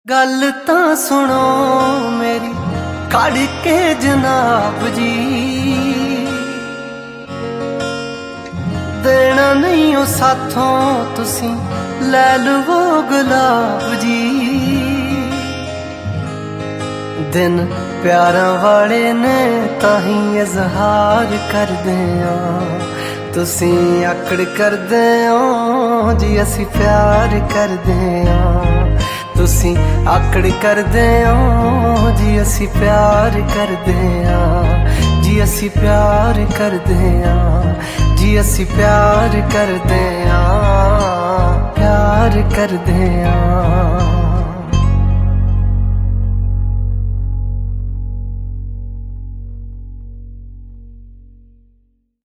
गल तां सुनो मेरी खड़ के जनाब जी, देना नहीं ओ साथों तुसी लै लवो गुलाब जी। दिन प्यारां वाले ने ताही इजहार करदे आ, तुसी आकड़ करदे हो जी असी प्यार करदे आ। तुसी आकड़ करदे हो जी असी प्यार करदे आ, जी असी प्यार करदे आ, जी असी प्यार करदे आ, प्यार करदे आ।